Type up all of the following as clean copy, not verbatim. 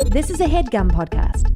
This is a HeadGum podcast.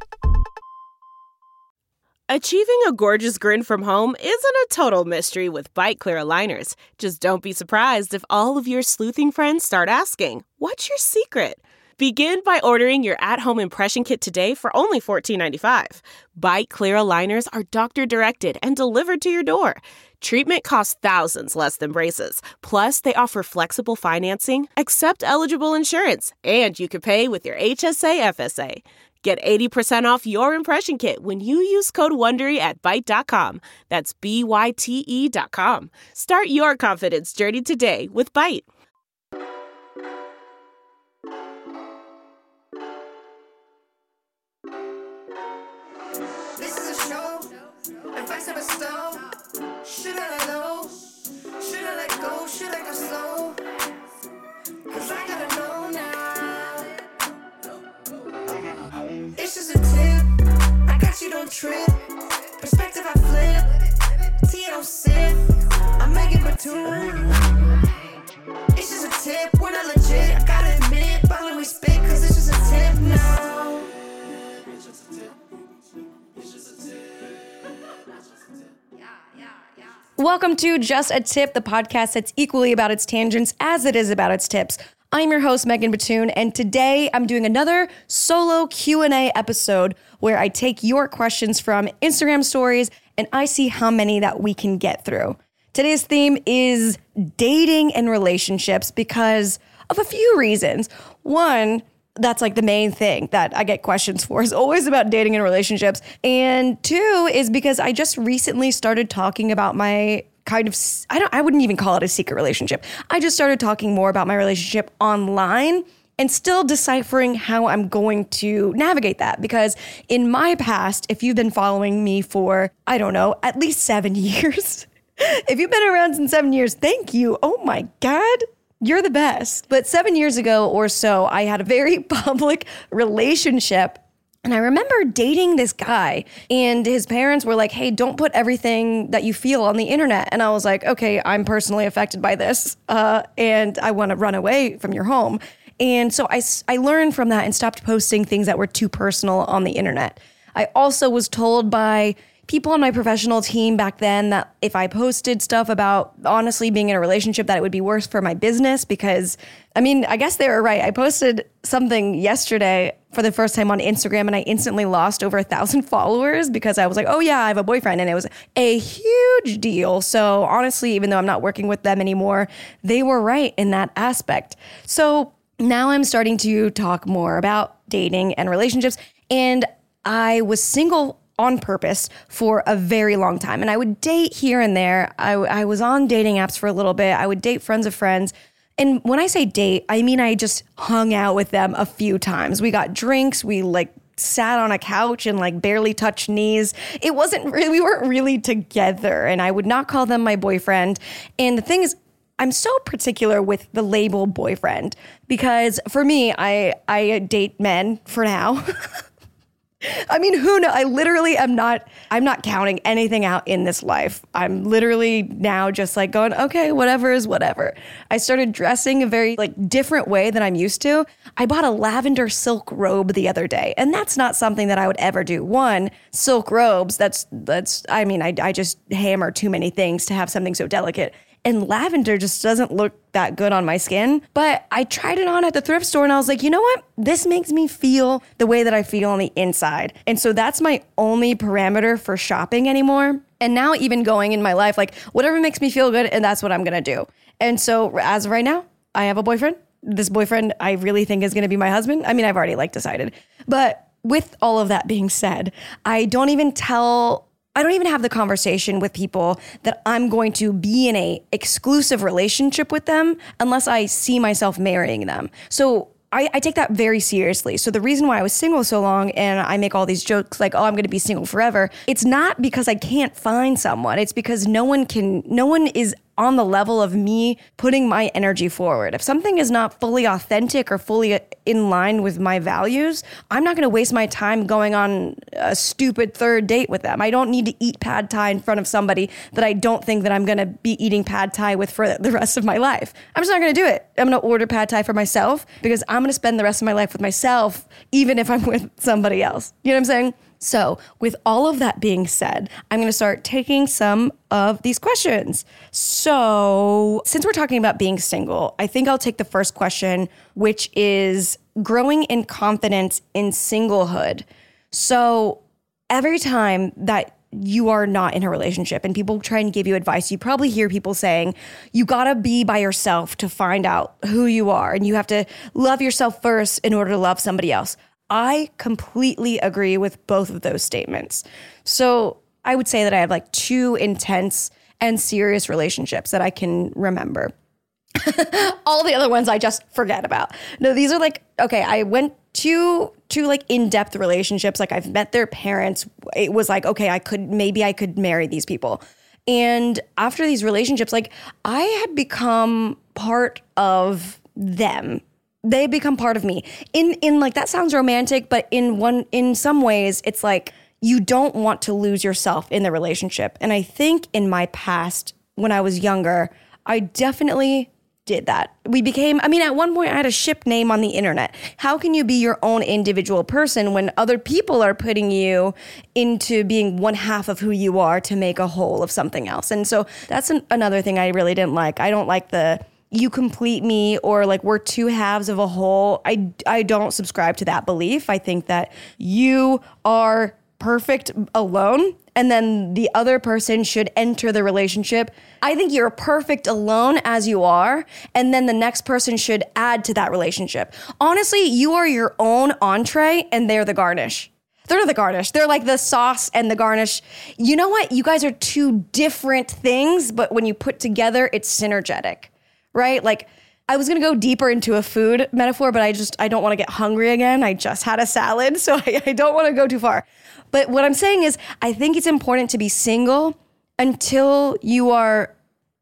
Achieving a gorgeous grin from home isn't a total mystery with Byte Clear aligners. Just don't be surprised if all of your sleuthing friends start asking, "What's your secret?" Begin by ordering your at-home impression kit today for only $14.95. Byte Clear aligners are doctor-directed and delivered to your door. Treatment costs thousands less than braces. Plus, they offer flexible financing, accept eligible insurance, and you can pay with your HSA FSA. Get 80% off your impression kit when you use code WONDERY at Byte.com. That's BYTE.com. Start your confidence journey today with Byte. This is a show. Advice of a stone. Should I let go? Should I let go? Should I go slow? 'Cause I gotta know now. It's just a tip. I got you, don't trip. Perspective I flip. Tea don't sip. I'm Megan Batoon. It's just a tip. We're not legit. I gotta admit. But when we spit, 'cause it's just a tip now. It's just a tip. It's just a tip. Welcome to Just a Tip, the podcast that's equally about its tangents as it is about its tips. I'm your host, Megan Batoon, and today I'm doing another solo Q&A episode where I take your questions from Instagram stories and I see how many that we can get through. Today's theme is dating and relationships because of a few reasons. One, that's like the main thing that I get questions for is always about dating and relationships. And two is because I just recently started talking about my kind of, I wouldn't even call it a secret relationship. I just started talking more about my relationship online and still deciphering how I'm going to navigate that. Because in my past, if you've been following me for, I don't know, at least 7 years, if you've been around since 7 years, thank you. Oh my God. You're the best. But 7 years ago or so, I had a very public relationship. And I remember dating this guy and his parents were like, hey, don't put everything that you feel on the internet. And I was like, okay, I'm personally affected by this. And I want to run away from your home. And so I learned from that and stopped posting things that were too personal on the internet. I also was told by people on my professional team back then that if I posted stuff about honestly being in a relationship, that it would be worse for my business because, I guess they were right. I posted something yesterday for the first time on Instagram and I instantly lost over 1,000 followers because I was like, oh yeah, I have a boyfriend. And it was a huge deal. So honestly, even though I'm not working with them anymore, they were right in that aspect. So now I'm starting to talk more about dating and relationships. And I was single on purpose for a very long time. And I would date here and there. I was on dating apps for a little bit. I would date friends of friends. And when I say date, I mean I just hung out with them a few times. We got drinks. We sat on a couch and barely touched knees. We weren't really together. And I would not call them my boyfriend. And the thing is, I'm so particular with the label boyfriend because for me, I date men for now. Who knows? I'm not counting anything out in this life. I'm literally now just going, okay, whatever is whatever. I started dressing a very different way than I'm used to. I bought a lavender silk robe the other day, and that's not something that I would ever do. One, silk robes, I just hammer too many things to have something so delicate. And lavender just doesn't look that good on my skin. But I tried it on at the thrift store and I was like, you know what? This makes me feel the way that I feel on the inside. And so that's my only parameter for shopping anymore. And now even going in my life, whatever makes me feel good, and that's what I'm going to do. And so as of right now, I have a boyfriend. This boyfriend I really think is going to be my husband. I've already decided. But with all of that being said, I don't even have the conversation with people that I'm going to be in a exclusive relationship with them unless I see myself marrying them. So I take that very seriously. So the reason why I was single so long and I make all these jokes I'm going to be single forever, it's not because I can't find someone. It's because no one is on the level of me putting my energy forward. If something is not fully authentic or fully in line with my values, I'm not going to waste my time going on a stupid third date with them. I don't need to eat pad thai in front of somebody that I don't think that I'm going to be eating pad thai with for the rest of my life. I'm just not going to do it. I'm going to order pad thai for myself because I'm going to spend the rest of my life with myself, even if I'm with somebody else. You know what I'm saying? So with all of that being said, I'm going to start taking some of these questions. So since we're talking about being single, I think I'll take the first question, which is growing in confidence in singlehood. So every time that you are not in a relationship and people try and give you advice, you probably hear people saying, you gotta be by yourself to find out who you are, and you have to love yourself first in order to love somebody else. I completely agree with both of those statements. So I would say that I have like 2 intense and serious relationships that I can remember. All the other ones I just forget about. No, these are like, okay, I went to like in-depth relationships. Like I've met their parents. It was like, okay, maybe I could marry these people. And after these relationships, like I had become part of them. They become part of me. In like, that sounds romantic, but in some ways it's like you don't want to lose yourself in the relationship. And I think in my past, when I was younger, I definitely did that. At one point I had a ship name on the internet. How can you be your own individual person when other people are putting you into being one half of who you are to make a whole of something else? And so that's another thing I really didn't like. I don't like the you complete me, or like we're 2 halves of a whole. I don't subscribe to that belief. I think that you are perfect alone, and then the other person should enter the relationship. I think you're perfect alone as you are, and then the next person should add to that relationship. Honestly, you are your own entree, and they're the garnish. They're not the garnish. They're like the sauce and the garnish. You know what? You guys are 2 different things, but when you put together, it's synergetic. Right? Like I was going to go deeper into a food metaphor, but I don't want to get hungry again. I just had a salad, so I don't want to go too far. But what I'm saying is I think it's important to be single until you are,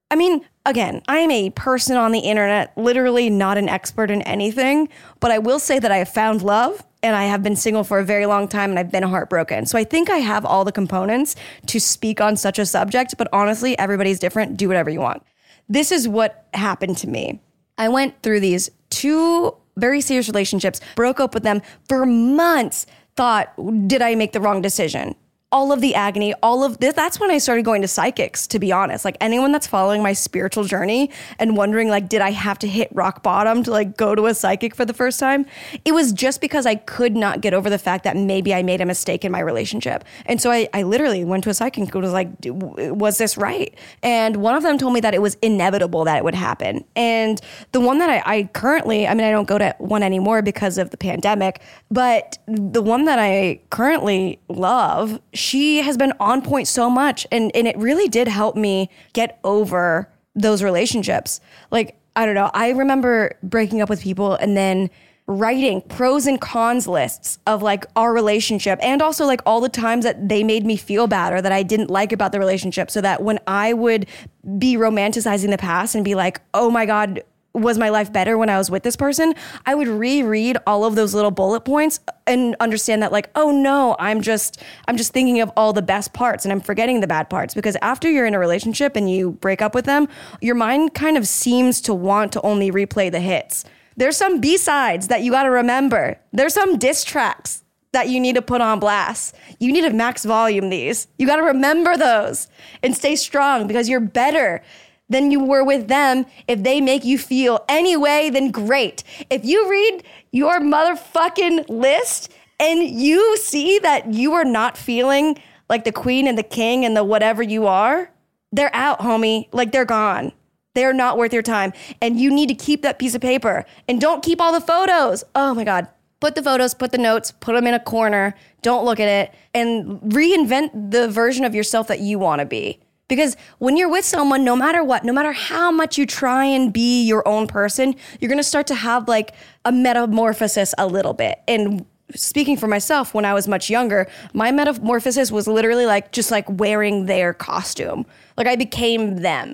again, I am a person on the internet, literally not an expert in anything, but I will say that I have found love and I have been single for a very long time and I've been heartbroken. So I think I have all the components to speak on such a subject, but honestly, everybody's different. Do whatever you want. This is what happened to me. I went through these 2 very serious relationships, broke up with them for months, thought, did I make the wrong decision? All of the agony, all of this, that's when I started going to psychics, to be honest. Like anyone that's following my spiritual journey and wondering like, did I have to hit rock bottom to like go to a psychic for the first time? It was just because I could not get over the fact that maybe I made a mistake in my relationship. And so I literally went to a psychic and was like, was this right? And one of them told me that it was inevitable that it would happen. And the one that I currently, I don't go to one anymore because of the pandemic, but the one that I currently love, she has been on point so much. And it really did help me get over those relationships. Like, I don't know. I remember breaking up with people and then writing pros and cons lists of like our relationship and also like all the times that they made me feel bad or that I didn't like about the relationship, so that when I would be romanticizing the past and be like, oh my God, was my life better when I was with this person? I would reread all of those little bullet points and understand that like, oh no, I'm just thinking of all the best parts and I'm forgetting the bad parts. Because after you're in a relationship and you break up with them, your mind kind of seems to want to only replay the hits. There's some B-sides that you got to remember. There's some diss tracks that you need to put on blast. You need to max volume these. You got to remember those and stay strong because you're better than you were with them. If they make you feel any way, then great. If you read your motherfucking list and you see that you are not feeling like the queen and the king and the whatever you are, they're out, homie. Like they're gone. They're not worth your time. And you need to keep that piece of paper. And don't keep all the photos. Oh my God. Put the photos, put the notes, put them in a corner. Don't look at it. And reinvent the version of yourself that you want to be. Because when you're with someone, no matter what, no matter how much you try and be your own person, you're going to start to have like a metamorphosis a little bit. And speaking for myself, when I was much younger, my metamorphosis was literally like just like wearing their costume. Like I became them.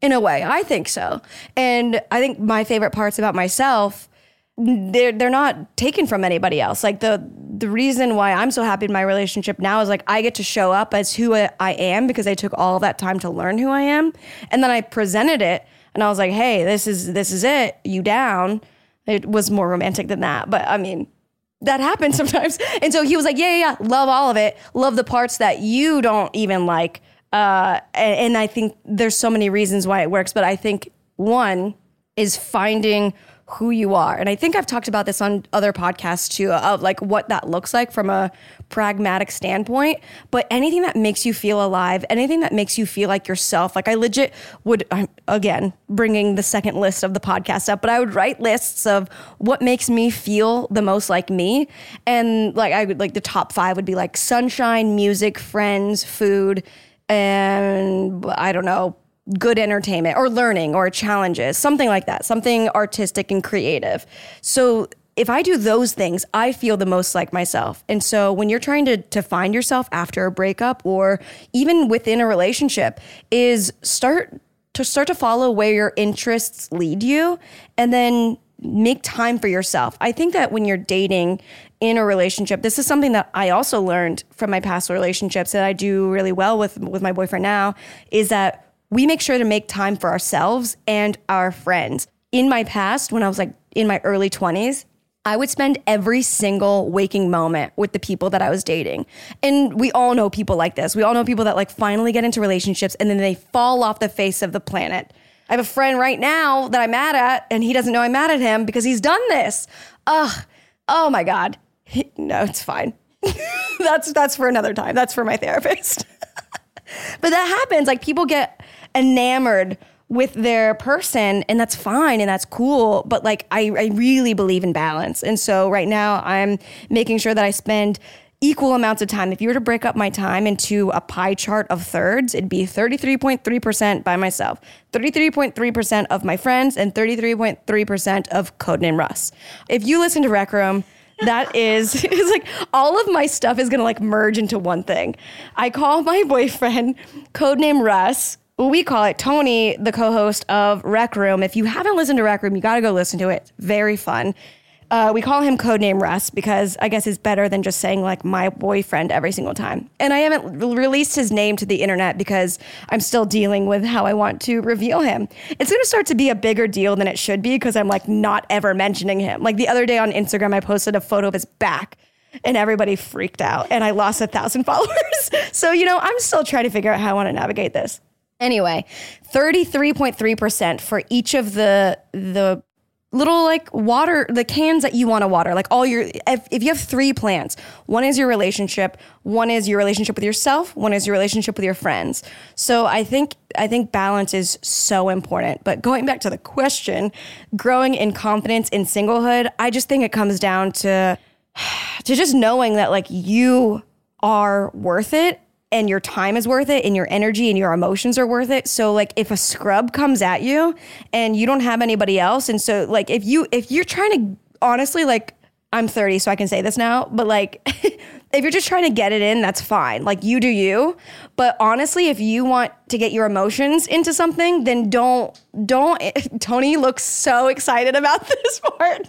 In a way, I think so. And I think my favorite parts about myself, they're not taken from anybody else. Like the reason why I'm so happy in my relationship now is like I get to show up as who I am because I took all of that time to learn who I am. And then I presented it and I was like, hey, this is it. You down? It was more romantic than that. But I mean, that happens sometimes. And so he was like, yeah, love all of it. Love the parts that you don't even like. And I think there's so many reasons why it works. But I think one is finding who you are. And I think I've talked about this on other podcasts too, of like what that looks like from a pragmatic standpoint. But anything that makes you feel alive, anything that makes you feel like yourself, like I legit would, again, bringing the second list of the podcast up, but I would write lists of what makes me feel the most like me. And like I would like the top 5 would be like sunshine, music, friends, food, and I don't know, good entertainment or learning or challenges, something like that, something artistic and creative. So if I do those things, I feel the most like myself. And so when you're trying to find yourself after a breakup or even within a relationship, is start to follow where your interests lead you and then make time for yourself. I think that when you're dating in a relationship, this is something that I also learned from my past relationships that I do really well with my boyfriend now, is that we make sure to make time for ourselves and our friends. In my past, when I was like in my early 20s, I would spend every single waking moment with the people that I was dating. And we all know people like this. We all know people that like finally get into relationships and then they fall off the face of the planet. I have a friend right now that I'm mad at and he doesn't know I'm mad at him because he's done this. Oh my God. No, it's fine. That's for another time. That's for my therapist. But that happens. Like people get enamored with their person and that's fine and that's cool. But like, I really believe in balance. And so right now I'm making sure that I spend equal amounts of time. If you were to break up my time into a pie chart of thirds, it'd be 33.3% by myself, 33.3% of my friends, and 33.3% of Codename Russ. If you listen to Rec Room, that is, it's like all of my stuff is going to like merge into one thing. I call my boyfriend Codename Russ. We call it Tony, the co-host of Rec Room. If you haven't listened to Rec Room, you got to go listen to it. It's very fun. We call him Codename Russ because I guess it's better than just saying like my boyfriend every single time. And I haven't released his name to the internet because I'm still dealing with how I want to reveal him. It's going to start to be a bigger deal than it should be because I'm like not ever mentioning him. Like the other day on Instagram, I posted a photo of his back and everybody freaked out and I lost 1,000 followers. So, you know, I'm still trying to figure out how I want to navigate this. Anyway, 33.3% for each of the little like water, the cans that you want to water, like all your, if you have 3 plants, one is your relationship, one is your relationship with yourself, one is your relationship with your friends. So I think balance is so important. But going back to the question, growing in confidence in singlehood, I just think it comes down to just knowing that like you are worth it. And your time is worth it and your energy and your emotions are worth it. So like if a scrub comes at you and you don't have anybody else. And so like if you're trying to honestly, like I'm 30, so I can say this now, but like if you're just trying to get it in, that's fine. Like you do you. But honestly, if you want to get your emotions into something, then don't. Tony looks so excited about this part.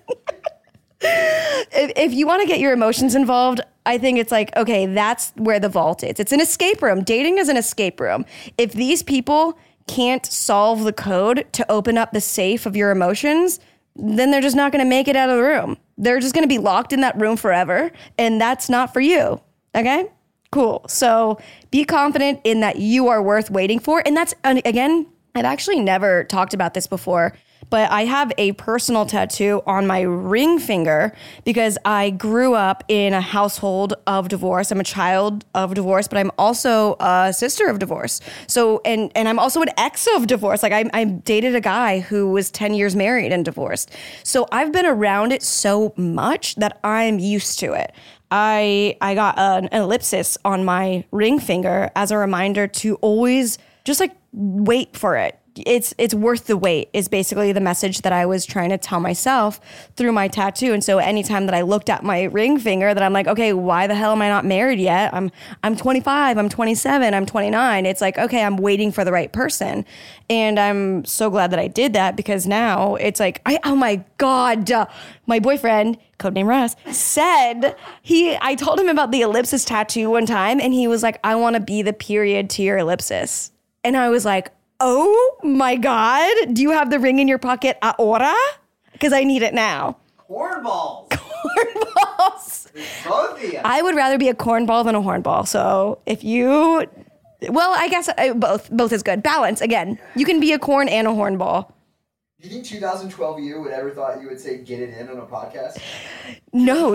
If you want to get your emotions involved, I think it's like, okay, that's where the vault is. It's an escape room. Dating is an escape room. If these people can't solve the code to open up the safe of your emotions, then they're just not going to make it out of the room. They're just going to be locked in that room forever. And that's not for you. Okay? Cool. So be confident in that you are worth waiting for. And that's, again, I've actually never talked about this before, but I have a personal tattoo on my ring finger because I grew up in a household of divorce. I'm a child of divorce, but I'm also a sister of divorce. So, and I'm also an ex of divorce. Like I dated a guy who was 10 years married and divorced. So I've been around it so much that I'm used to it. I got an ellipsis on my ring finger as a reminder to always just like wait for it. it's worth the wait is basically the message that I was trying to tell myself through my tattoo. And so anytime that I looked at my ring finger, that I'm like, okay, why the hell am I not married yet? I'm 25, I'm 27, I'm 29. It's like, okay, I'm waiting for the right person. And I'm so glad that I did that, because now it's like, oh my God, my boyfriend, codename Russ, said I told him about the ellipsis tattoo one time, and he was like, I want to be the period to your ellipsis. And I was like, oh my God, do you have the ring in your pocket ahora? Because I need it now. Cornballs. Cornballs. Both of you. I would rather be a cornball than a hornball. So if you, well, I guess both is good. Balance, again. You can be a corn and a hornball. Do you think 2012 you would ever thought you would say get it in on a podcast? No,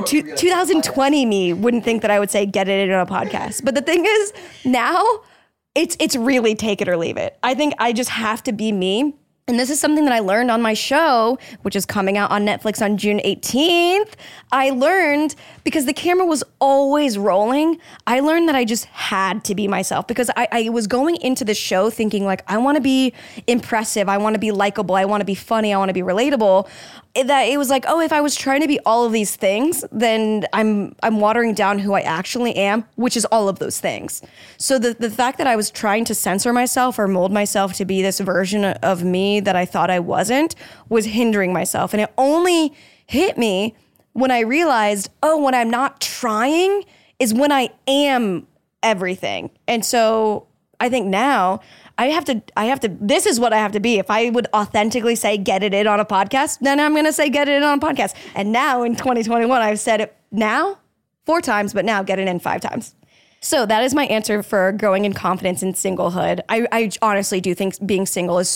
2020 me wouldn't think that I would say get it in on a podcast. But the thing is, now it's really take it or leave it. I think I just have to be me. And this is something that I learned on my show, which is coming out on Netflix on June 18th. I learned, because the camera was always rolling, I learned that I just had to be myself, because I was going into the show thinking like, I want to be impressive. I want to be likable. I want to be funny. I want to be relatable. That it was like, oh, if I was trying to be all of these things, then I'm watering down who I actually am, which is all of those things. So the fact that I was trying to censor myself or mold myself to be this version of me that I thought I wasn't was hindering myself. And it only hit me when I realized, oh, when I'm not trying is when I am everything. And so I think now I have to, this is what I have to be. If I would authentically say, get it in on a podcast, then I'm going to say, get it in on a podcast. And now in 2021, I've said it now 4 times, but now get it in 5 times. So that is my answer for growing in confidence in singlehood. I honestly do think being single is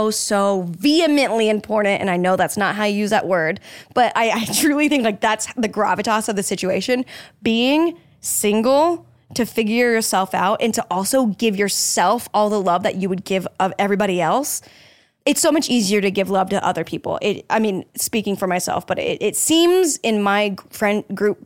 so vehemently important. And I know that's not how you use that word, but I truly think like that's the gravitas of the situation. Being single to figure yourself out and to also give yourself all the love that you would give of everybody else. It's so much easier to give love to other people. Speaking for myself, but it seems in my group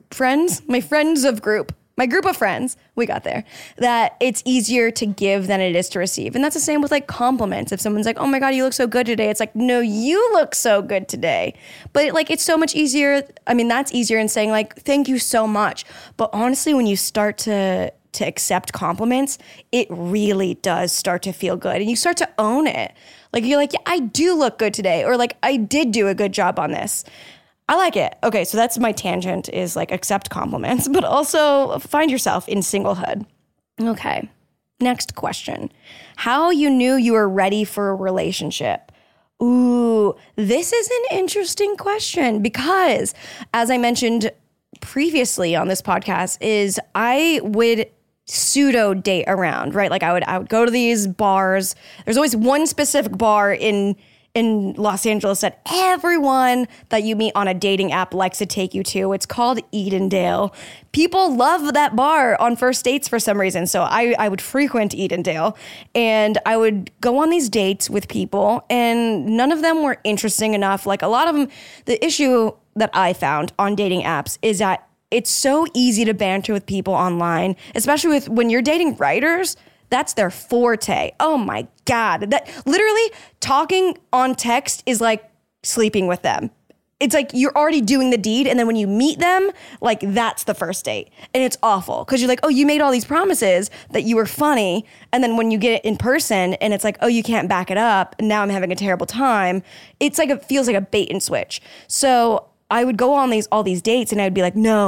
of friends, we got there, that it's easier to give than it is to receive. And that's the same with like compliments. If someone's like, oh my God, you look so good today. It's like, no, you look so good today. But like, it's so much easier. I mean, that's easier in saying like, thank you so much. But honestly, when you start to accept compliments, it really does start to feel good. And you start to own it. Like, you're like, yeah, I do look good today. Or like, I did do a good job on this. I like it. Okay, so that's my tangent, is like accept compliments, but also find yourself in singlehood. Okay, next question. How you knew you were ready for a relationship? Ooh, this is an interesting question, because as I mentioned previously on this podcast, is I would pseudo date around, right? Like I would go to these bars. There's always one specific bar in Los Angeles that everyone that you meet on a dating app likes to take you to. It's called Edendale. People love that bar on first dates for some reason. So I would frequent Edendale, and I would go on these dates with people, and none of them were interesting enough. Like a lot of them, the issue that I found on dating apps is that it's so easy to banter with people online, especially when you're dating writers. That's their forte. Oh my God. That literally talking on text is like sleeping with them. It's like you're already doing the deed, and then when you meet them, like that's the first date. And it's awful because you're like, oh, you made all these promises that you were funny, and then when you get it in person and it's like, oh, you can't back it up, and now I'm having a terrible time. It's like, it feels like a bait and switch. So I would go on all these dates, and I would be like, no.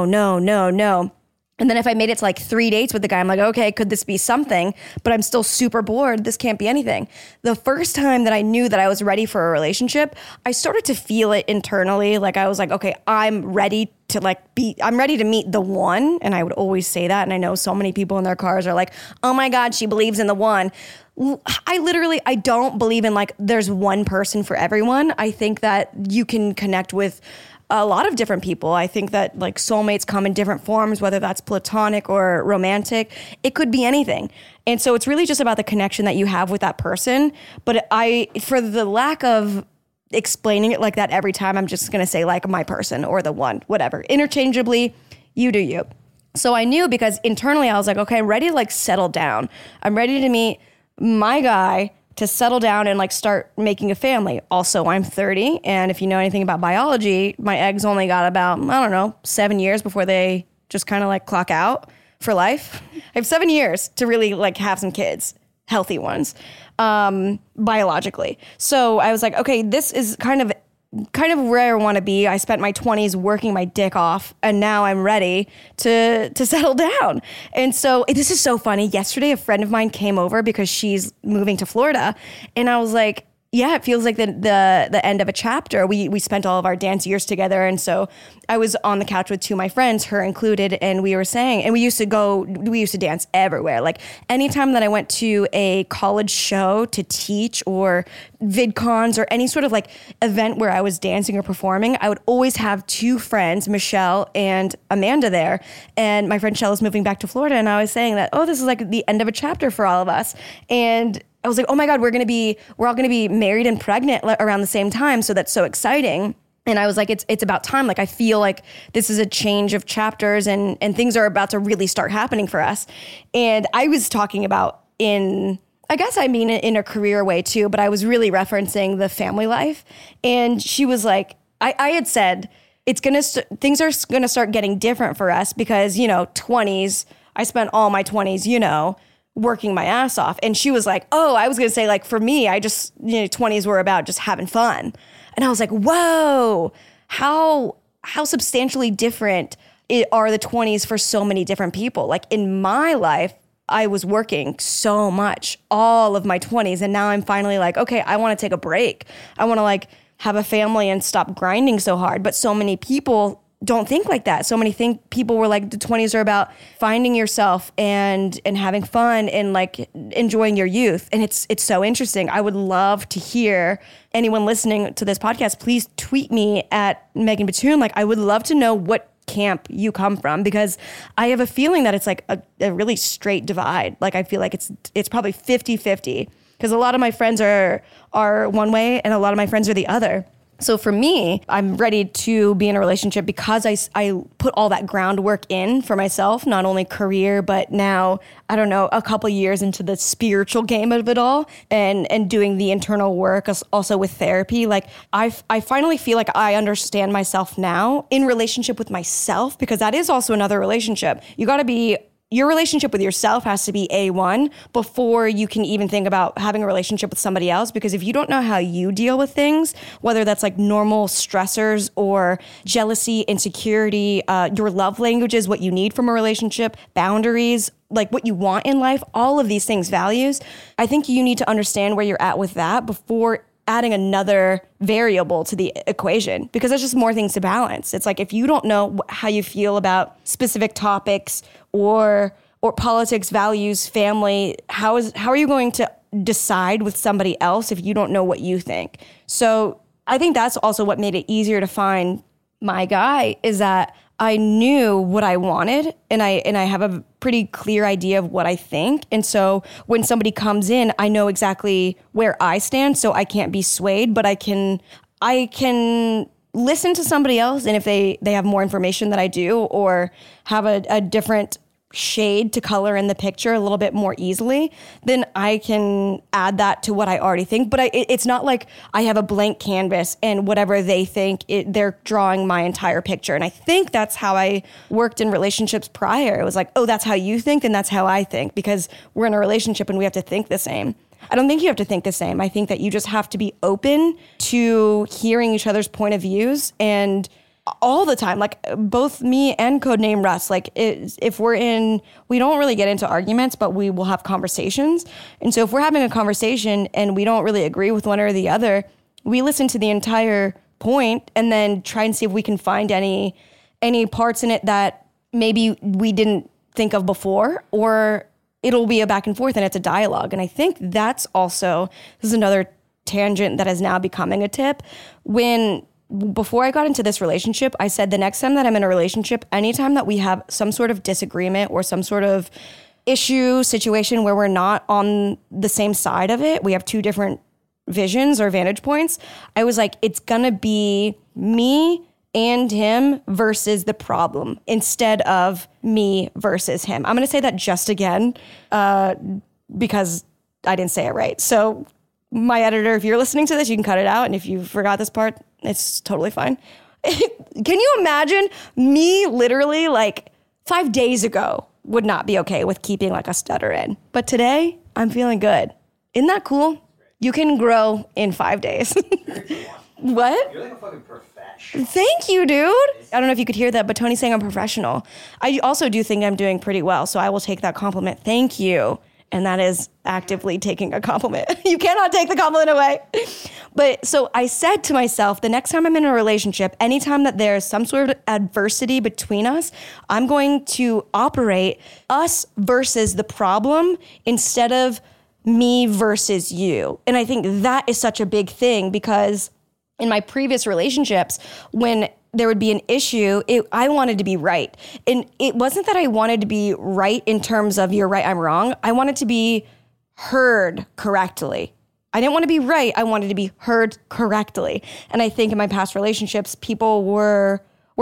And then if I made it to like 3 dates with the guy, I'm like, okay, could this be something? But I'm still super bored. This can't be anything. The first time that I knew that I was ready for a relationship, I started to feel it internally. Like I was like, okay, I'm ready to meet the one. And I would always say that. And I know so many people in their cars are like, oh my God, she believes in the one. I don't believe in like, there's one person for everyone. I think that you can connect with a lot of different people. I think that like soulmates come in different forms, whether that's platonic or romantic. It could be anything. And so it's really just about the connection that you have with that person. But for the lack of explaining it like that every time, I'm just going to say like my person or the one, whatever. Interchangeably, you do you. So I knew, because internally I was like, okay, I'm ready to like settle down. I'm ready to meet my guy to settle down and like start making a family. Also, I'm 30. And if you know anything about biology, my eggs only got about, I don't know, 7 years before they just kind of like clock out for life. I have 7 years to really like have some kids, healthy ones, biologically. So I was like, okay, this is kind of where I want to be. I spent my 20s working my dick off, and now I'm ready to settle down. And so this is so funny. Yesterday, a friend of mine came over because she's moving to Florida, and I was like, yeah, it feels like the end of a chapter. We spent all of our dance years together, and so I was on the couch with two of my friends, her included, and we were saying, and we used to dance everywhere. Like anytime that I went to a college show to teach or VidCons or any sort of like event where I was dancing or performing, I would always have two friends, Michelle and Amanda, there. And my friend Michelle is moving back to Florida, and I was saying that, oh, this is like the end of a chapter for all of us. And I was like, oh my God, we're all gonna be married and pregnant around the same time. So that's so exciting. And I was like, it's about time. Like, I feel like this is a change of chapters and things are about to really start happening for us. And I was talking about in a career way too, but I was really referencing the family life. And she was like, I had said, things are gonna start getting different for us because, 20s, I spent all my 20s, working my ass off. And she was like, oh, I was going to say, like, for me, I just, 20s were about just having fun. And I was like, whoa, how substantially different are the 20s for so many different people. Like in my life, I was working so much all of my 20s. And now I'm finally like, okay, I want to take a break. I want to like have a family and stop grinding so hard. But so many people don't think like that. So many people were like, the 20s are about finding yourself and having fun and like enjoying your youth. And it's so interesting. I would love to hear anyone listening to this podcast, please tweet me at Megan Batoon. Like, I would love to know what camp you come from, because I have a feeling that it's like a really straight divide. Like, I feel like it's probably 50-50, because a lot of my friends are one way and a lot of my friends are the other. So for me, I'm ready to be in a relationship because I put all that groundwork in for myself, not only career, but now, I don't know, a couple years into the spiritual game of it all and doing the internal work also with therapy. Like I finally feel like I understand myself now in relationship with myself, because that is also another relationship. Your relationship with yourself has to be A1 before you can even think about having a relationship with somebody else. Because if you don't know how you deal with things, whether that's like normal stressors or jealousy, insecurity, your love languages, what you need from a relationship, boundaries, like what you want in life, all of these things, values, I think you need to understand where you're at with that before adding another variable to the equation, because there's just more things to balance. It's like, if you don't know how you feel about specific topics or politics, values, family, how are you going to decide with somebody else if you don't know what you think? So I think that's also what made it easier to find my guy, is that I knew what I wanted and I have a pretty clear idea of what I think. And so when somebody comes in, I know exactly where I stand, so I can't be swayed, but I can listen to somebody else. And if they have more information than I do, or have a different shade to color in the picture a little bit more easily, then I can add that to what I already think. But it's not like I have a blank canvas and whatever they think, they're drawing my entire picture. And I think that's how I worked in relationships prior. It was like, oh, that's how you think, then that's how I think, because we're in a relationship and we have to think the same. I don't think you have to think the same. I think that you just have to be open to hearing each other's point of views, and all the time, like both me and Codename Russ, like if we don't really get into arguments, but we will have conversations. And so if we're having a conversation and we don't really agree with one or the other, we listen to the entire point and then try and see if we can find any parts in it that maybe we didn't think of before, or it'll be a back and forth and it's a dialogue. And I think that's also, this is another tangent that is now becoming a tip. Before I got into this relationship, I said the next time that I'm in a relationship, anytime that we have some sort of disagreement or some sort of issue, situation where we're not on the same side of it, we have two different visions or vantage points, I was like, it's gonna be me and him versus the problem instead of me versus him. I'm gonna say that just again because I didn't say it right. So my editor, if you're listening to this, you can cut it out. And if you forgot this part, it's totally fine. Can you imagine me literally like 5 days ago would not be okay with keeping like a stutter in. But today, I'm feeling good. Isn't that cool? You can grow in 5 days. What? You're like a fucking professional. Thank you, dude. I don't know if you could hear that, but Tony's saying I'm professional. I also do think I'm doing pretty well, so I will take that compliment. Thank you. And that is actively taking a compliment. You cannot take the compliment away. But so I said to myself, the next time I'm in a relationship, anytime that there's some sort of adversity between us, I'm going to operate us versus the problem instead of me versus you. And I think that is such a big thing because in my previous relationships, when there would be an issue, I wanted to be right. And it wasn't that I wanted to be right in terms of you're right, I'm wrong. I wanted to be heard correctly. I didn't want to be right. I wanted to be heard correctly. And I think in my past relationships, people were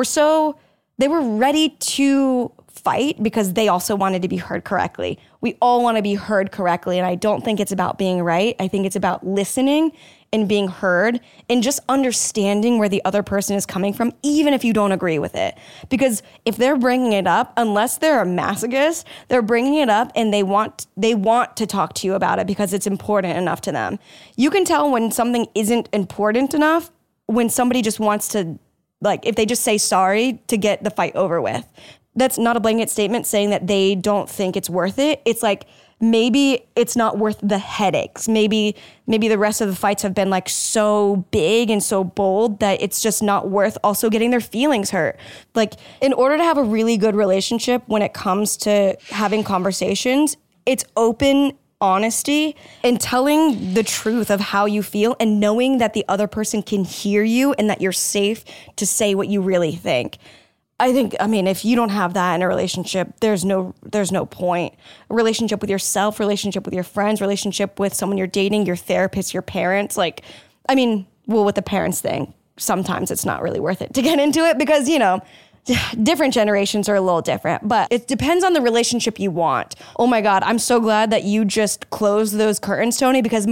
they were ready to fight because they also wanted to be heard correctly. We all want to be heard correctly. And I don't think it's about being right. I think it's about listening and being heard and just understanding where the other person is coming from, even if you don't agree with it. Because if they're bringing it up, unless they're a masochist, they're bringing it up and they want to talk to you about it because it's important enough to them. You can tell when something isn't important enough when somebody just wants to, like, if they just say sorry to get the fight over with. That's not a blanket statement saying that they don't think it's worth it. It's like, maybe it's not worth the headaches. Maybe the rest of the fights have been like so big and so bold that it's just not worth also getting their feelings hurt. Like, in order to have a really good relationship when it comes to having conversations, it's open honesty and telling the truth of how you feel and knowing that the other person can hear you and that you're safe to say what you really think. I mean, if you don't have that in a relationship, there's no point. A relationship with yourself, relationship with your friends, relationship with someone you're dating, your therapist, your parents. Like, I mean, well, with the parents thing, sometimes it's not really worth it to get into it because, you know, different generations are a little different, but it depends on the relationship you want. Oh my God, I'm so glad that you just closed those curtains, Tony, because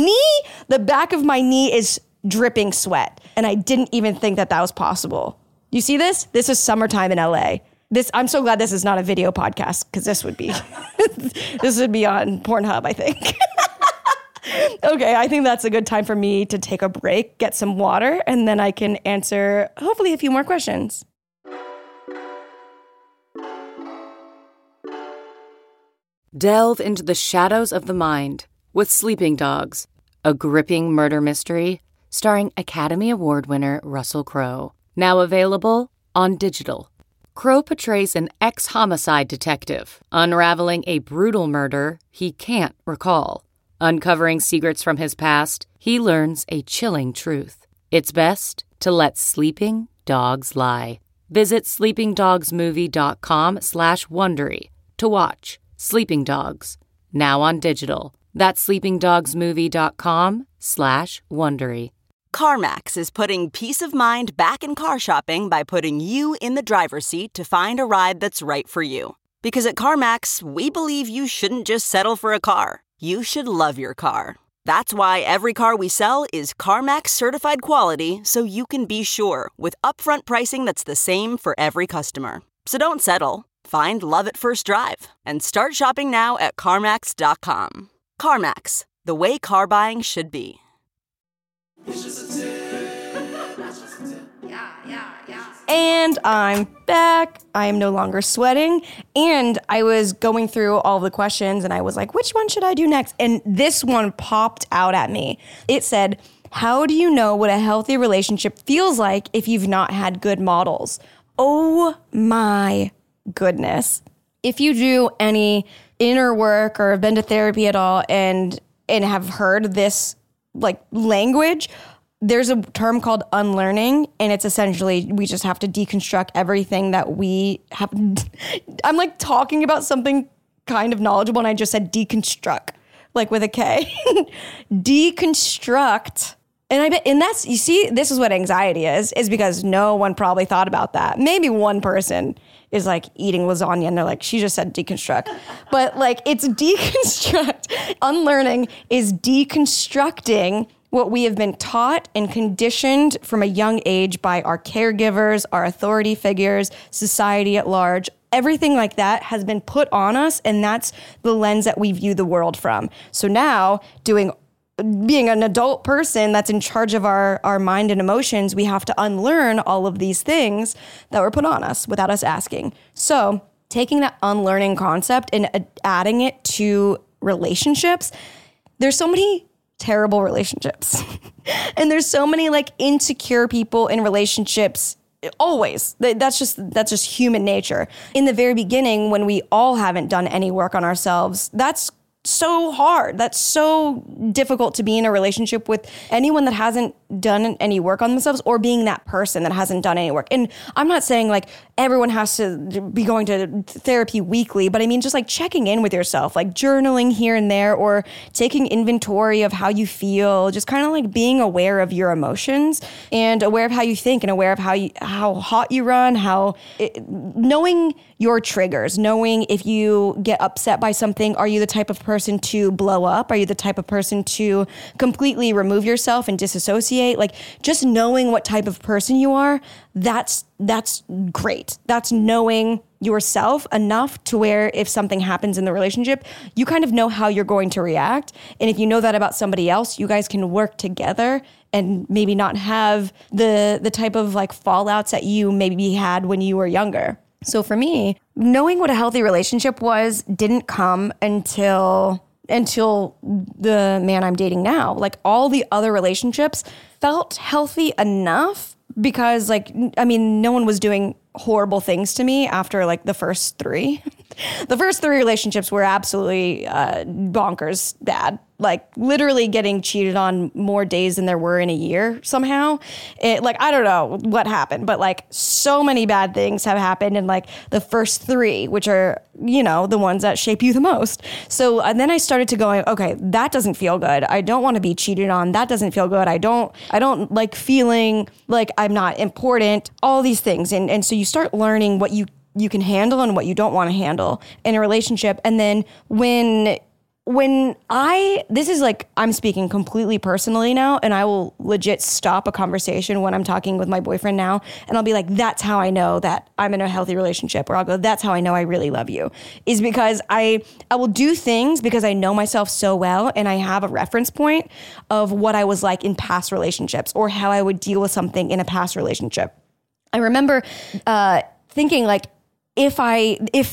the back of my knee is dripping sweat. And I didn't even think that was possible. You see this? This is summertime in LA. I'm so glad this is not a video podcast because this would be on Pornhub, I think. Okay, I think that's a good time for me to take a break, get some water, and then I can answer hopefully a few more questions. Delve into the shadows of the mind with Sleeping Dogs, a gripping murder mystery starring Academy Award winner Russell Crowe. Now available on digital. Crowe portrays an ex-homicide detective unraveling a brutal murder he can't recall. Uncovering secrets from his past, he learns a chilling truth. It's best to let sleeping dogs lie. Visit sleepingdogsmovie.com/Wondery to watch Sleeping Dogs, now on digital. That's sleepingdogsmovie.com/Wondery. CarMax is putting peace of mind back in car shopping by putting you in the driver's seat to find a ride that's right for you. Because at CarMax, we believe you shouldn't just settle for a car. You should love your car. That's why every car we sell is CarMax certified quality, so you can be sure with upfront pricing that's the same for every customer. So don't settle. Find love at first drive and start shopping now at CarMax.com. CarMax, the way car buying should be. And I'm back. I am no longer sweating. And I was going through all the questions and I was like, which one should I do next? And this one popped out at me. It said, how do you know what a healthy relationship feels like if you've not had good models? Oh my goodness. If you do any inner work or have been to therapy at all and have heard this like language, there's a term called unlearning, and it's essentially we just have to deconstruct everything that we have. I'm like talking about something kind of knowledgeable, and I just said deconstruct, like with a K. Deconstruct And I bet, and that's, you see, this is what anxiety is because no one probably thought about that. Maybe one person is like eating lasagna and they're like, she just said deconstruct. But like, it's deconstruct. Unlearning is deconstructing what we have been taught and conditioned from a young age by our caregivers, our authority figures, society at large. Everything like that has been put on us, and that's the lens that we view the world from. So now, being an adult person that's in charge of our mind and emotions, we have to unlearn all of these things that were put on us without us asking. So taking that unlearning concept and adding it to relationships, there's so many terrible relationships. And there's so many like insecure people in relationships always. That's just human nature. In the very beginning, when we all haven't done any work on ourselves, that's so hard. That's so difficult to be in a relationship with anyone that hasn't done any work on themselves, or being that person that hasn't done any work. And I'm not saying like everyone has to be going to therapy weekly, but I mean just like checking in with yourself, like journaling here and there, or taking inventory of how you feel, just kind of like being aware of your emotions and aware of how you think and aware of how hot you run, knowing your triggers, knowing if you get upset by something, are you the type of person to blow up? Are you the type of person to completely remove yourself and disassociate? Like just knowing what type of person you are, that's great. That's knowing yourself enough to where if something happens in the relationship, you kind of know how you're going to react. And if you know that about somebody else, you guys can work together and maybe not have the type of like fallouts that you maybe had when you were younger. So for me, knowing what a healthy relationship was didn't come until the man I'm dating now. Like all the other relationships felt healthy enough because like, I mean, no one was doing horrible things to me after like the first three. The first three relationships were absolutely bonkers bad. Like literally getting cheated on more days than there were in a year somehow. I don't know what happened, but like so many bad things have happened in like the first three, which are, you know, the ones that shape you the most. So and then I started to go, okay, that doesn't feel good. I don't want to be cheated on. That doesn't feel good. I don't like feeling like I'm not important, all these things. And so you start learning what you can handle and what you don't want to handle in a relationship. And then this is like, I'm speaking completely personally now, and I will legit stop a conversation when I'm talking with my boyfriend now, and I'll be like, that's how I know that I'm in a healthy relationship. Or I'll go, that's how I know I really love you, is because I will do things because I know myself so well, and I have a reference point of what I was like in past relationships or how I would deal with something in a past relationship. I remember thinking like, if I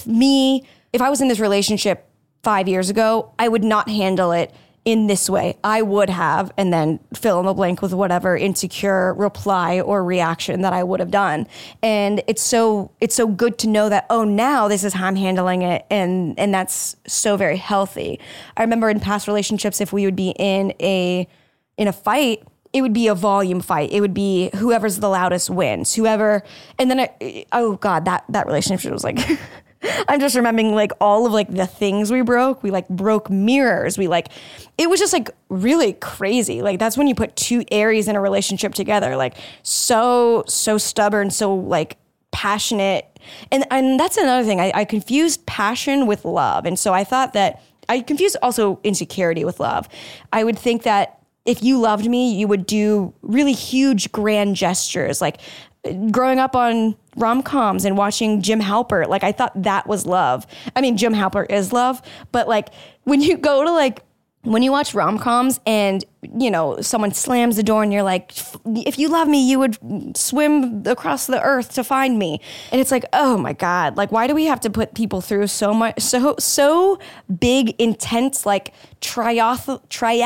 was in this relationship 5 years ago, I would not handle it in this way. I would have, and then fill in the blank with whatever insecure reply or reaction that I would have done. And it's so good to know that, oh, now this is how I'm handling it. And that's so very healthy. I remember in past relationships, if we would be in a fight, it would be a volume fight. It would be whoever's the loudest wins, and then that relationship was like, I'm just remembering like all of like the things we broke. We like broke mirrors. It was just like really crazy. Like that's when you put two Aries in a relationship together, like so stubborn, so like passionate. And that's another thing. I confused passion with love. And so I thought that I confused also insecurity with love. I would think that if you loved me, you would do really huge, grand gestures. Like growing up on rom-coms and watching Jim Halpert, like I thought that was love. I mean, Jim Halpert is love, but like when you watch rom-coms and, you know, someone slams the door and you're like, if you love me, you would swim across the earth to find me. And it's like, oh my God, like, why do we have to put people through so much, so big, intense, like triathlon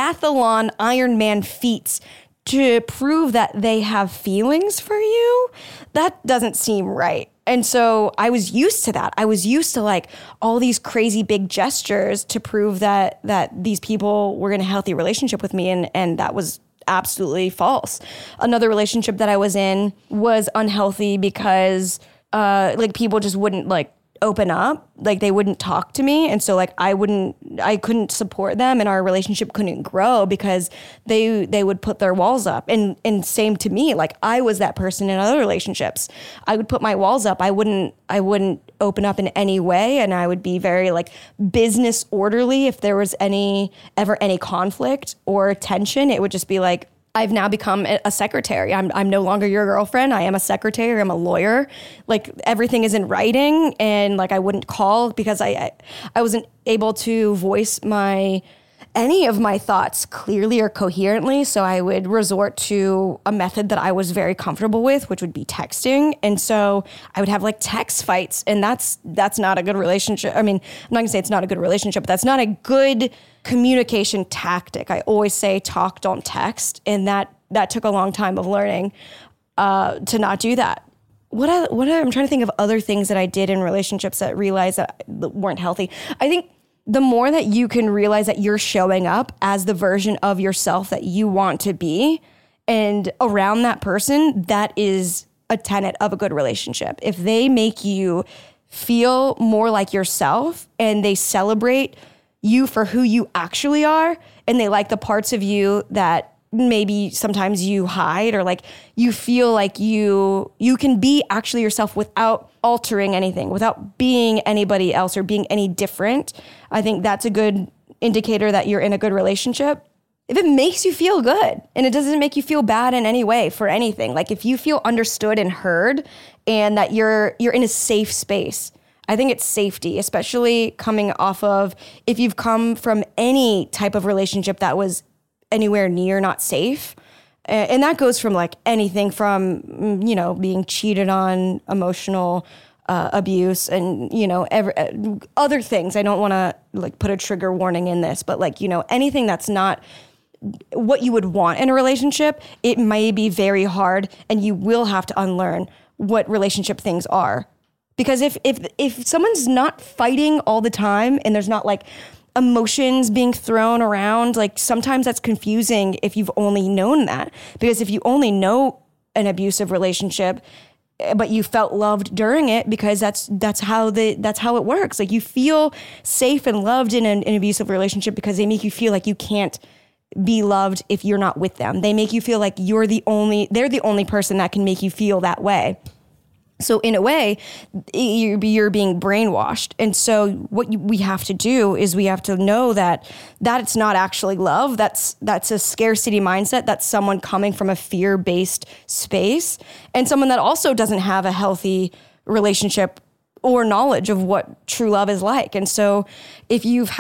Ironman feats to prove that they have feelings for you? That doesn't seem right. And so I was used to that. I was used to like all these crazy big gestures to prove that these people were in a healthy relationship with me. And that was absolutely false. Another relationship that I was in was unhealthy because like people just wouldn't like open up, like they wouldn't talk to me. And so like I couldn't support them, and our relationship couldn't grow because they would put their walls up. And same to me, like I was that person in other relationships. I would put my walls up. I wouldn't open up in any way, and I would be very like business orderly. If there was ever any conflict or tension, it would just be like, I've now become a secretary. I'm no longer your girlfriend. I am a secretary. I'm a lawyer. Like everything is in writing, and like I wouldn't call because I wasn't able to voice any of my thoughts clearly or coherently. So I would resort to a method that I was very comfortable with, which would be texting. And so I would have like text fights, and that's not a good relationship. I mean, I'm not gonna say it's not a good relationship, but that's not a good communication tactic. I always say talk, don't text. And that took a long time of learning to not do that. I'm trying to think of other things that I did in relationships that realized that weren't healthy. I think the more that you can realize that you're showing up as the version of yourself that you want to be and around that person, that is a tenet of a good relationship. If they make you feel more like yourself and they celebrate you for who you actually are, and they like the parts of you that maybe sometimes you hide, or like you feel like you can be actually yourself without altering anything, without being anybody else or being any different, I think that's a good indicator that you're in a good relationship. If it makes you feel good and it doesn't make you feel bad in any way for anything, like if you feel understood and heard and that you're in a safe space, I think it's safety, especially coming off of if you've come from any type of relationship that was anywhere near not safe. And that goes from like anything from, being cheated on, emotional abuse, and, other things. I don't want to like put a trigger warning in this, but like, anything that's not what you would want in a relationship, it may be very hard, and you will have to unlearn what relationship things are. Because if someone's not fighting all the time and there's not like emotions being thrown around, like sometimes that's confusing if you've only known that. Because if you only know an abusive relationship, but you felt loved during it, because that's how it works. Like you feel safe and loved in an abusive relationship because they make you feel like you can't be loved if you're not with them. They make you feel like they're the only person that can make you feel that way. So in a way, you're being brainwashed. And so what we have to do is we have to know that it's not actually love. That's a scarcity mindset. That's someone coming from a fear-based space, and someone that also doesn't have a healthy relationship or knowledge of what true love is like. And so if you've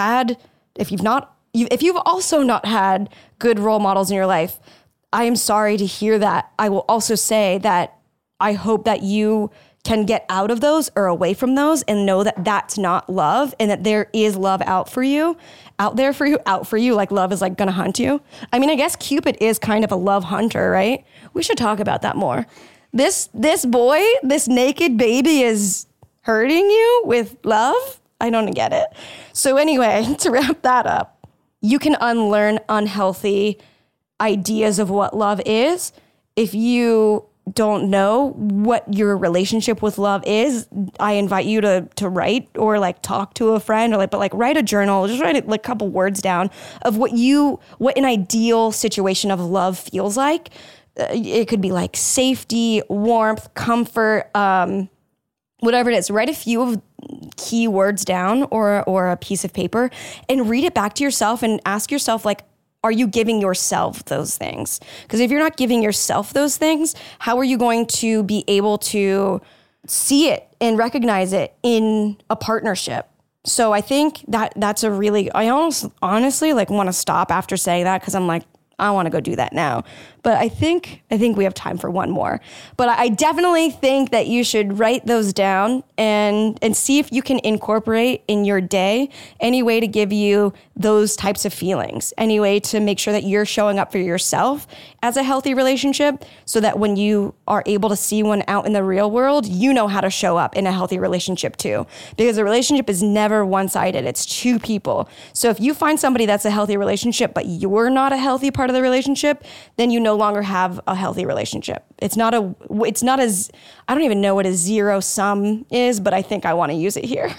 also not had good role models in your life, I am sorry to hear that. I will also say that I hope that you can get out of those or away from those and know that that's not love, and that there is love out for you, like love is like gonna hunt you. I mean, I guess Cupid is kind of a love hunter, right? We should talk about that more. This boy, this naked baby is hurting you with love? I don't get it. So anyway, to wrap that up, you can unlearn unhealthy ideas of what love is. If you don't know what your relationship with love is, I invite you to write or like talk to a friend, or but write a journal, just write a couple words down of what an ideal situation of love feels like. It could be like safety, warmth, comfort, whatever it is. Write a few of key words down or a piece of paper and read it back to yourself and ask yourself, like, are you giving yourself those things? Because if you're not giving yourself those things, how are you going to be able to see it and recognize it in a partnership? So I think that's a really, I honestly like want to stop after saying that, because I'm like, I want to go do that now. But I think we have time for one more. But I definitely think that you should write those down and see if you can incorporate in your day any way to give you those types of feelings, any way to make sure that you're showing up for yourself as a healthy relationship, so that when you are able to see one out in the real world, you know how to show up in a healthy relationship too. Because a relationship is never one-sided. It's two people. So if you find somebody that's a healthy relationship, but you're not a healthy part part of the relationship, then you no longer have a healthy relationship. It's not as, I don't even know what a zero sum is, but I think I want to use it here.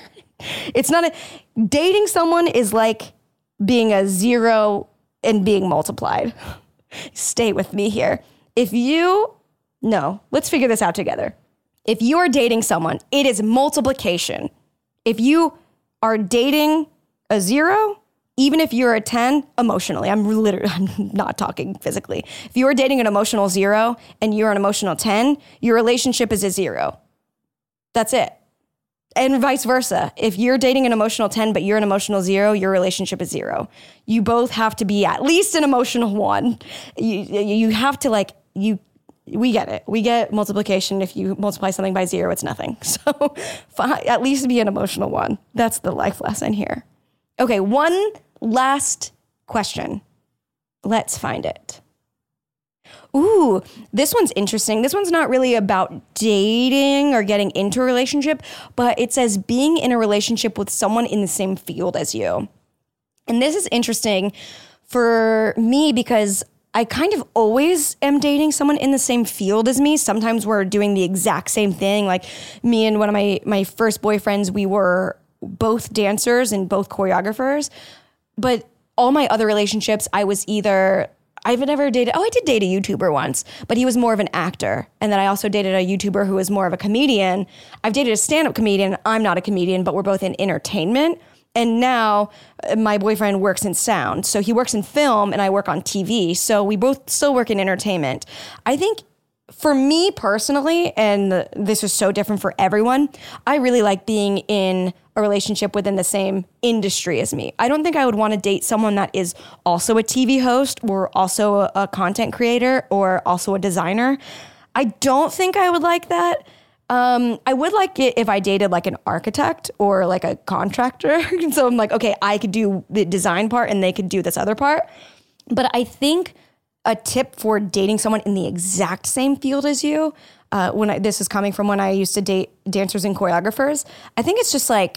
Dating someone is like being a zero and being multiplied. Stay with me here. Let's figure this out together. If you are dating someone, it is multiplication. If you are dating a zero, even if you're a 10 emotionally, I'm not talking physically. If you are dating an emotional zero and you're an emotional 10, your relationship is a zero. That's it. And vice versa. If you're dating an emotional 10, but you're an emotional zero, your relationship is zero. You both have to be at least an emotional 1. You have to we get it. We get multiplication. If you multiply something by 0, it's nothing. So at least be an emotional 1. That's the life lesson here. Okay, one last question. Let's find it. Ooh, this one's interesting. This one's not really about dating or getting into a relationship, but it says being in a relationship with someone in the same field as you. And this is interesting for me because I kind of always am dating someone in the same field as me. Sometimes we're doing the exact same thing. Like me and one of my first boyfriends, we were both dancers and both choreographers. But all my other relationships, I've never dated, I did date a YouTuber once, but he was more of an actor. And then I also dated a YouTuber who was more of a comedian. I've dated a stand-up comedian. I'm not a comedian, but we're both in entertainment. And now my boyfriend works in sound. So he works in film and I work on TV. So we both still work in entertainment. I think for me personally, and this is so different for everyone, I really like being in a relationship within the same industry as me. I don't think I would want to date someone that is also a TV host or also a content creator or also a designer. I don't think I would like that. I would like it if I dated like an architect or like a contractor. So I'm like, okay, I could do the design part and they could do this other part. But I think a tip for dating someone in the exact same field as you, this is coming from when I used to date dancers and choreographers, I think it's just like,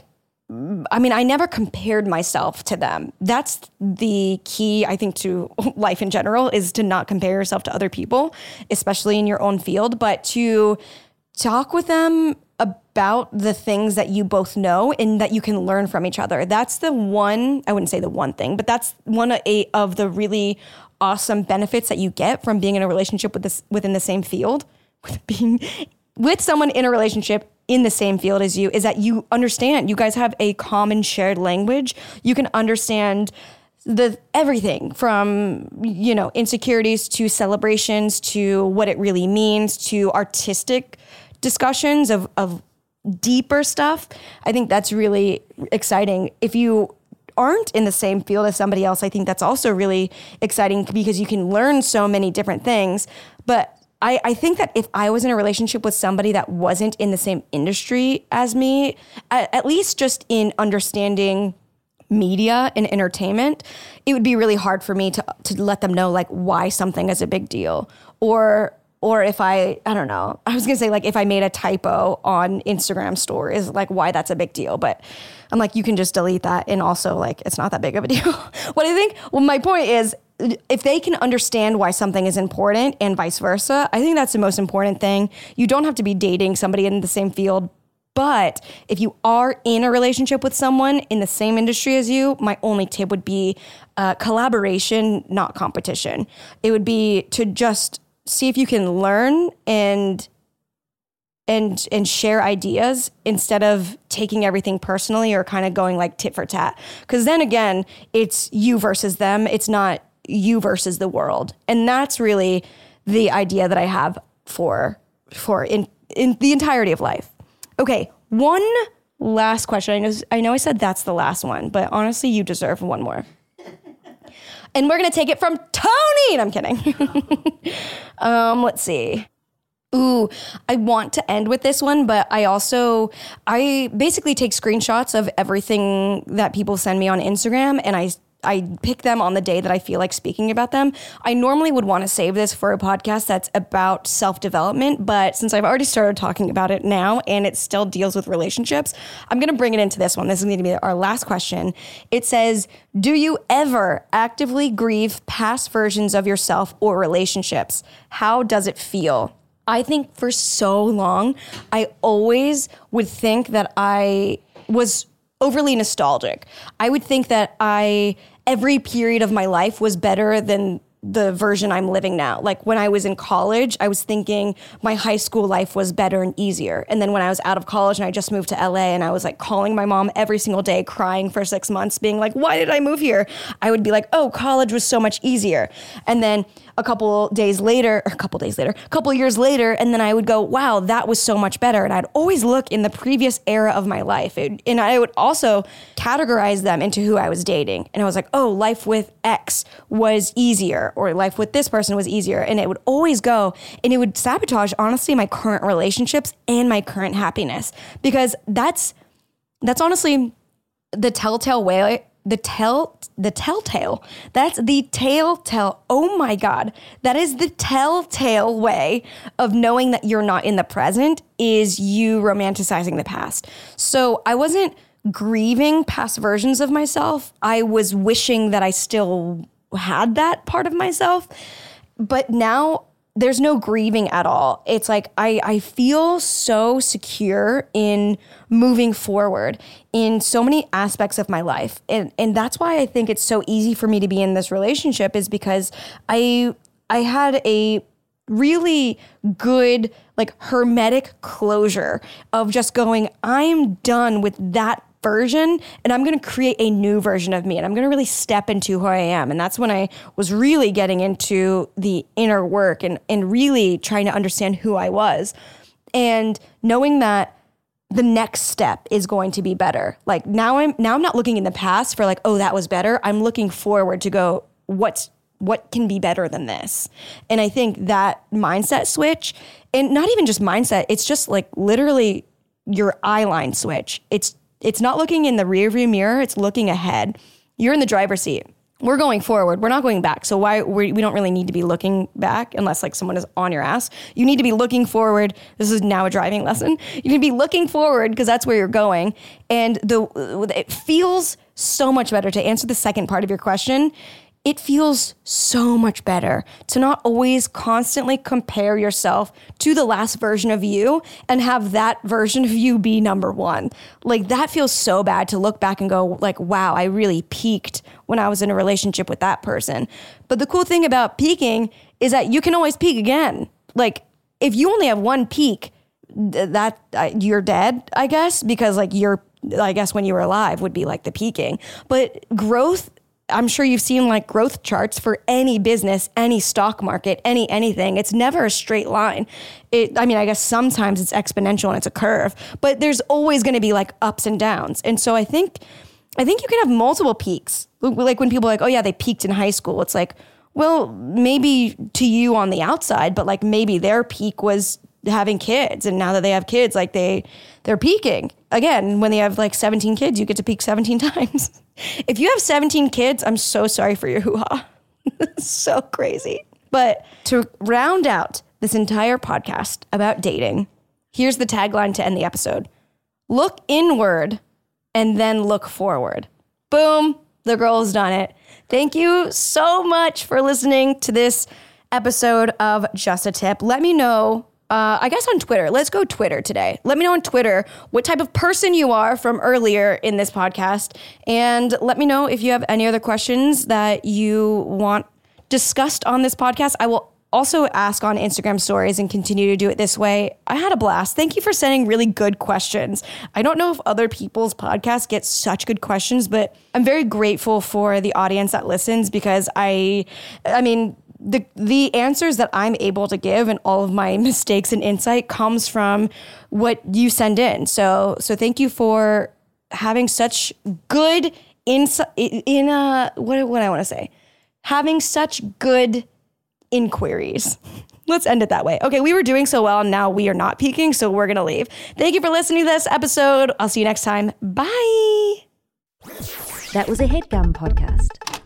I never compared myself to them. That's the key, I think, to life in general, is to not compare yourself to other people, especially in your own field, but to talk with them about the things that you both know and that you can learn from each other. That's the one, I wouldn't say the one thing, but that's one of the really awesome benefits that you get from being in a relationship within the same field, being with someone in a relationship in the same field as you, is that you understand, you guys have a common shared language. You can understand everything from, insecurities to celebrations to what it really means to artistic discussions of deeper stuff. I think that's really exciting. If you aren't in the same field as somebody else, I think that's also really exciting because you can learn so many different things. But I think that if I was in a relationship with somebody that wasn't in the same industry as me, at least just in understanding media and entertainment, it would be really hard for me to let them know like why something is a big deal. Or if I don't know, I was gonna say like if I made a typo on Instagram stories, like why that's a big deal. But I'm like, you can just delete that. And also like, it's not that big of a deal. What I think, my point is, if they can understand why something is important and vice versa, I think that's the most important thing. You don't have to be dating somebody in the same field. But if you are in a relationship with someone in the same industry as you, my only tip would be collaboration, not competition. It would be to just see if you can learn and share ideas instead of taking everything personally or kind of going like tit for tat. Because then again, it's you versus them. It's not you versus the world. And that's really the idea that I have for in the entirety of life. Okay, one last question. I know I said that's the last one, but honestly, you deserve one more. And we're going to take it from Tony. No, I'm kidding. Let's see. Ooh, I want to end with this one, but I basically take screenshots of everything that people send me on Instagram, and I pick them on the day that I feel like speaking about them. I normally would want to save this for a podcast that's about self-development, but since I've already started talking about it now and it still deals with relationships, I'm going to bring it into this one. This is going to be our last question. It says, do you ever actively grieve past versions of yourself or relationships? How does it feel? I think for so long, I always would think that I was overly nostalgic. I would think that every period of my life was better than the version I'm living now. Like when I was in college, I was thinking my high school life was better and easier. And then when I was out of college and I just moved to LA and I was like calling my mom every single day, crying for 6 months, being like, why did I move here? I would be like, oh, college was so much easier. And then a couple years later, and then I would go, wow, that was so much better. And I'd always look in the previous era of my life. And I would also categorize them into who I was dating. And I was like, oh, life with X was easier, or life with this person was easier. And it would always go, and it would sabotage, honestly, my current relationships and my current happiness. Because that's honestly the telltale way. That's the telltale. Oh my God. That is the telltale way of knowing that you're not in the present, is you romanticizing the past. So I wasn't grieving past versions of myself. I was wishing that I still had that part of myself. But now there's no grieving at all. It's like I feel so secure in moving forward in so many aspects of my life. And that's why I think it's so easy for me to be in this relationship, is because I had a really good, like, hermetic closure of just going, I'm done with that version and I'm going to create a new version of me, and I'm going to really step into who I am. And that's when I was really getting into the inner work and really trying to understand who I was, and knowing that the next step is going to be better. Like now I'm not looking in the past for like, oh, that was better. I'm looking forward to go, what can be better than this? And I think that mindset switch, and not even just mindset, it's just like literally your eye line switch. It's not looking in the rearview mirror, it's looking ahead. You're in the driver's seat. We're going forward. We're not going back. So we don't really need to be looking back unless like someone is on your ass. You need to be looking forward. This is now a driving lesson. You need to be looking forward because that's where you're going. And it feels so much better. To answer the second part of your question, it feels so much better to not always constantly compare yourself to the last version of you and have that version of you be number one. Like that feels so bad to look back and go like, wow, I really peaked when I was in a relationship with that person. But the cool thing about peaking is that you can always peak again. Like if you only have one peak, that you're dead, I guess, because like I guess when you were alive would be like the peaking. But growth, I'm sure you've seen like growth charts for any business, any stock market, anything. It's never a straight line. I guess sometimes it's exponential and it's a curve, but there's always going to be like ups and downs. And so I think you can have multiple peaks. Like when people are like, oh yeah, they peaked in high school. It's like, well, maybe to you on the outside, but like maybe their peak was having kids, and now that they have kids, like they're peaking again. When they have like 17 kids, you get to peak 17 times. If you have 17 kids, I'm so sorry for your hoo-ha. So crazy. But to round out this entire podcast about dating, here's the tagline to end the episode: look inward and then look forward. Boom, the girl's done it. Thank you so much for listening to this episode of Just a Tip. Let me know, I guess on Twitter. Let's go Twitter today. Let me know on Twitter what type of person you are from earlier in this podcast. And let me know if you have any other questions that you want discussed on this podcast. I will also ask on Instagram stories and continue to do it this way. I had a blast. Thank you for sending really good questions. I don't know if other people's podcasts get such good questions, but I'm very grateful for the audience that listens, because I mean, the answers that I'm able to give and all of my mistakes and insight comes from what you send in. So thank you for having such good insight what I want to say, having such good inquiries. Let's end it that way. Okay, we were doing so well and now we are not peaking, so we're going to leave. Thank you for listening to this episode. I'll see you next time. Bye. That was a HeadGum podcast.